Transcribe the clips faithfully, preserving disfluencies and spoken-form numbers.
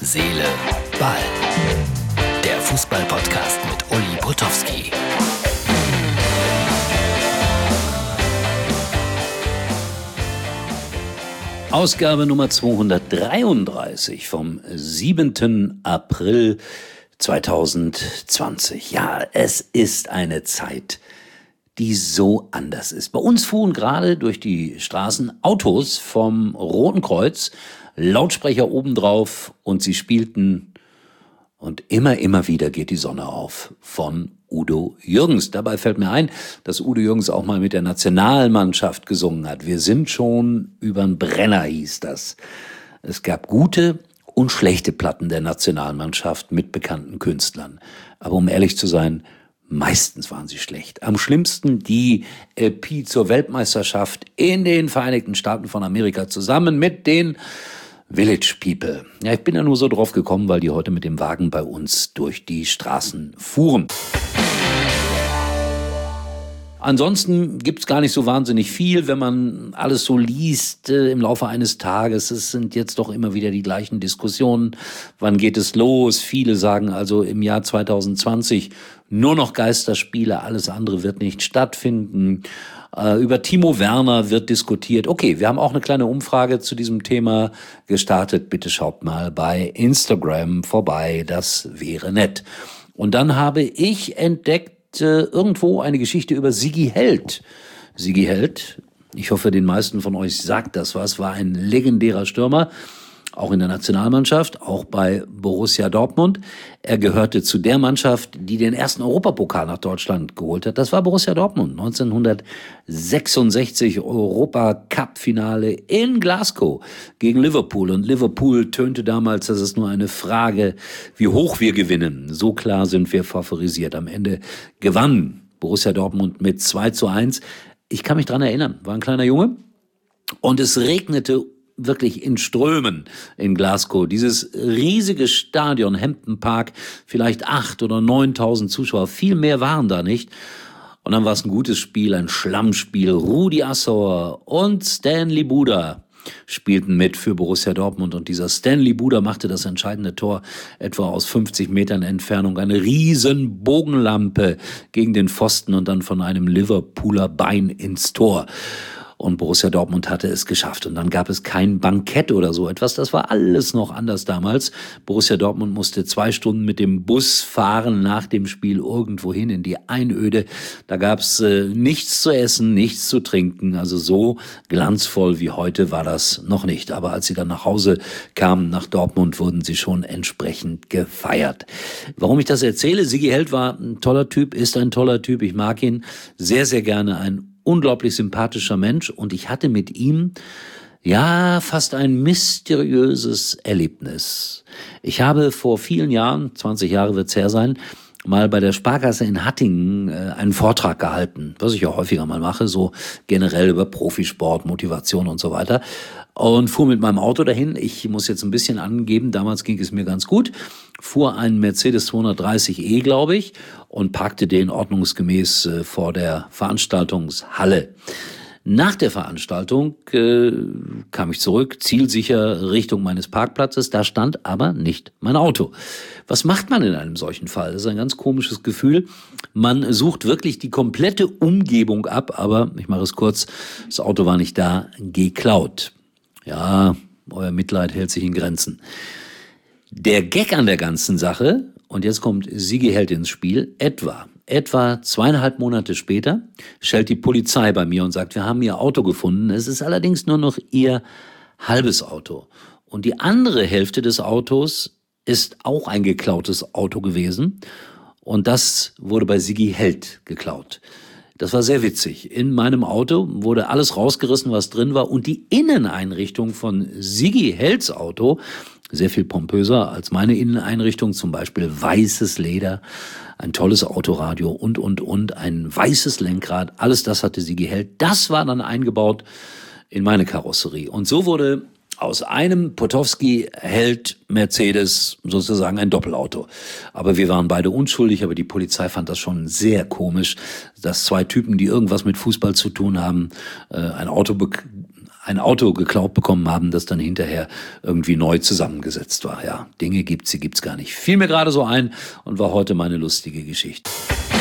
Seele, Ball. Der Fußball-Podcast mit Uli Potowski. Ausgabe Nummer zweihundertdreiunddreißig vom siebenten April zweitausendzwanzig. Ja, es ist eine Zeit, die so anders ist. Bei uns fuhren gerade durch die Straßen Autos vom Roten Kreuz, Lautsprecher obendrauf und sie spielten und immer, immer wieder geht die Sonne auf von Udo Jürgens. Dabei fällt mir ein, dass Udo Jürgens auch mal mit der Nationalmannschaft gesungen hat. Wir sind schon übern Brenner, hieß das. Es gab gute und schlechte Platten der Nationalmannschaft mit bekannten Künstlern. Aber um ehrlich zu sein, meistens waren sie schlecht. Am schlimmsten die L P zur Weltmeisterschaft in den Vereinigten Staaten von Amerika zusammen mit den Village People. Ja, ich bin ja nur so drauf gekommen, weil die heute mit dem Wagen bei uns durch die Straßen fuhren. Ansonsten gibt's gar nicht so wahnsinnig viel, wenn man alles so liest äh, im Laufe eines Tages. Es sind jetzt doch immer wieder die gleichen Diskussionen. Wann geht es los? Viele sagen also im Jahr zweitausendzwanzig nur noch Geisterspiele, alles andere wird nicht stattfinden. Äh, über Timo Werner wird diskutiert. Okay, wir haben auch eine kleine Umfrage zu diesem Thema gestartet. Bitte schaut mal bei Instagram vorbei, das wäre nett. Und dann habe ich entdeckt, irgendwo eine Geschichte über Sigi Held. Sigi Held, ich hoffe, den meisten von euch sagt das was, war ein legendärer Stürmer, auch in der Nationalmannschaft, auch bei Borussia Dortmund. Er gehörte zu der Mannschaft, die den ersten Europapokal nach Deutschland geholt hat. Das war Borussia Dortmund, neunzehnhundertsechsundsechzig Europacup-Finale in Glasgow gegen Liverpool. Und Liverpool tönte damals, dass es nur eine Frage, wie hoch wir gewinnen. So klar sind wir favorisiert. Am Ende gewann Borussia Dortmund mit zwei zu eins. Ich kann mich dran erinnern, war ein kleiner Junge und es regnete wirklich in Strömen in Glasgow. Dieses riesige Stadion, Hampden Park, vielleicht acht oder neuntausend Zuschauer, viel mehr waren da nicht. Und dann war es ein gutes Spiel, ein Schlammspiel. Rudi Assauer und Stanley Buda spielten mit für Borussia Dortmund und dieser Stanley Buda machte das entscheidende Tor etwa aus fünfzig Metern Entfernung. Eine riesen Bogenlampe gegen den Pfosten und dann von einem Liverpooler Bein ins Tor. Und Borussia Dortmund hatte es geschafft. Und dann gab es kein Bankett oder so etwas. Das war alles noch anders damals. Borussia Dortmund musste zwei Stunden mit dem Bus fahren nach dem Spiel irgendwo hin in die Einöde. Da gab es äh, nichts zu essen, nichts zu trinken. Also so glanzvoll wie heute war das noch nicht. Aber als sie dann nach Hause kamen, nach Dortmund, wurden sie schon entsprechend gefeiert. Warum ich das erzähle? Sigi Held war ein toller Typ, ist ein toller Typ. Ich mag ihn sehr, sehr gerne. Ein unglaublich sympathischer Mensch und ich hatte mit ihm ja fast ein mysteriöses Erlebnis. Ich habe vor vielen Jahren, zwanzig Jahre wird's her sein, mal bei der Sparkasse in Hattingen äh, einen Vortrag gehalten, was ich ja häufiger mal mache, so generell über Profisport, Motivation und so weiter. Und fuhr mit meinem Auto dahin. Ich muss jetzt ein bisschen angeben, damals ging es mir ganz gut. Fuhr einen Mercedes zweihundertdreißig E, glaube ich, und parkte den ordnungsgemäß äh, vor der Veranstaltungshalle. Nach der Veranstaltung äh, kam ich zurück, zielsicher Richtung meines Parkplatzes. Da stand aber nicht mein Auto. Was macht man in einem solchen Fall? Das ist ein ganz komisches Gefühl. Man sucht wirklich die komplette Umgebung ab, aber ich mache es kurz, das Auto war nicht da, geklaut. Ja, euer Mitleid hält sich in Grenzen. Der Gag an der ganzen Sache, und jetzt kommt Sigi Held ins Spiel, etwa, etwa zweieinhalb Monate später schellt die Polizei bei mir und sagt, wir haben ihr Auto gefunden. Es ist allerdings nur noch ihr halbes Auto. Und die andere Hälfte des Autos ist auch ein geklautes Auto gewesen. Und das wurde bei Sigi Held geklaut. Das war sehr witzig. In meinem Auto wurde alles rausgerissen, was drin war. Und die Inneneinrichtung von Sigi Helds Auto, sehr viel pompöser als meine Inneneinrichtung, zum Beispiel weißes Leder, ein tolles Autoradio und, und, und, ein weißes Lenkrad. Alles das hatte Sigi Held. Das war dann eingebaut in meine Karosserie. Und so wurde aus einem Potowski-Held-Mercedes sozusagen ein Doppelauto. Aber wir waren beide unschuldig, aber die Polizei fand das schon sehr komisch, dass zwei Typen, die irgendwas mit Fußball zu tun haben, ein Auto be- ein Auto geklaut bekommen haben, das dann hinterher irgendwie neu zusammengesetzt war. Ja, Dinge gibt's, sie gibt's gar nicht. Fiel mir gerade so ein und war heute meine lustige Geschichte.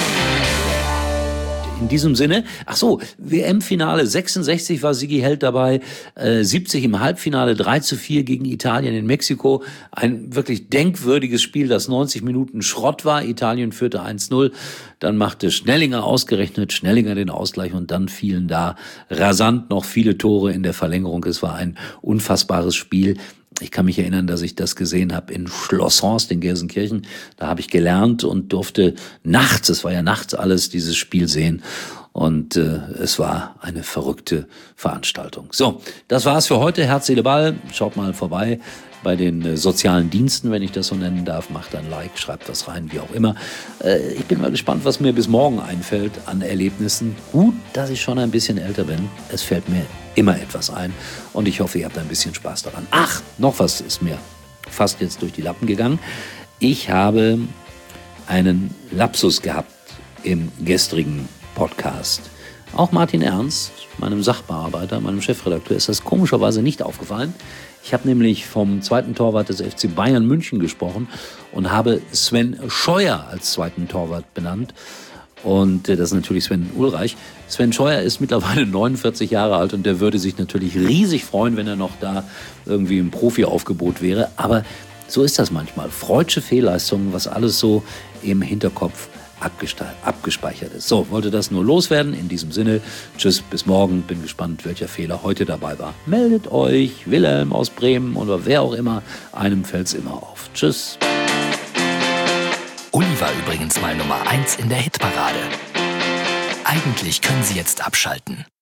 In diesem Sinne, ach so, W M-Finale, sechsundsechzig war Sigi Held dabei, äh, siebzig im Halbfinale, drei zu vier gegen Italien in Mexiko. Ein wirklich denkwürdiges Spiel, das neunzig Minuten Schrott war. Italien führte eins null, dann machte Schnellinger ausgerechnet, Schnellinger den Ausgleich und dann fielen da rasant noch viele Tore in der Verlängerung. Es war ein unfassbares Spiel. Ich kann mich erinnern, dass ich das gesehen habe in Schloss Horst in Gelsenkirchen. Da habe ich gelernt und durfte nachts, es war ja nachts alles, dieses Spiel sehen. Und äh, es war eine verrückte Veranstaltung. So, das war's für heute. Herz, Seele, Ball. Schaut mal vorbei bei den äh, sozialen Diensten, wenn ich das so nennen darf. Macht ein Like, schreibt was rein, wie auch immer. Äh, ich bin mal gespannt, was mir bis morgen einfällt an Erlebnissen. Gut, dass ich schon ein bisschen älter bin. Es fällt mir immer etwas ein. Und ich hoffe, ihr habt ein bisschen Spaß daran. Ach, noch was ist mir fast jetzt durch die Lappen gegangen. Ich habe einen Lapsus gehabt im gestrigen Podcast. Auch Martin Ernst, meinem Sachbearbeiter, meinem Chefredakteur, ist das komischerweise nicht aufgefallen. Ich habe nämlich vom zweiten Torwart des F C Bayern München gesprochen und habe Sven Scheuer als zweiten Torwart benannt. Und das ist natürlich Sven Ulreich. Sven Scheuer ist mittlerweile neunundvierzig Jahre alt und der würde sich natürlich riesig freuen, wenn er noch da irgendwie im Profi-Aufgebot wäre. Aber so ist das manchmal. Freudsche Fehlleistungen, was alles so im Hinterkopf abgespeichert ist. So, wollte das nur loswerden. In diesem Sinne, tschüss, bis morgen. Bin gespannt, welcher Fehler heute dabei war. Meldet euch, Wilhelm aus Bremen oder wer auch immer. Einem fällt's immer auf. Tschüss. Uli war übrigens mal Nummer eins in der Hitparade. Eigentlich können Sie jetzt abschalten.